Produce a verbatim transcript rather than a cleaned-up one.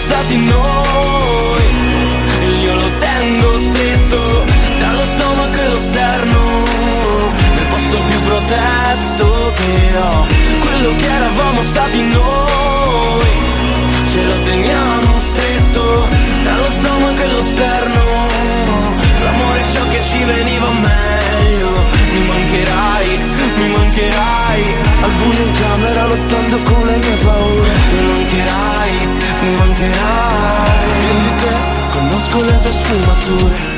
stati noi. Io lo tengo stretto tra lo stomaco e lo sterno, nel posto più protetto che ho. Quello che eravamo stati noi, ce lo teniamo stretto tra lo stomaco e lo sterno. L'amore è ciò che ci veniva meglio. Mi mancherai, mi mancherai, al buio in camera lottando con le mie paure. Mi mancherai, mi mancherai, io di te conosco le tue sfumature.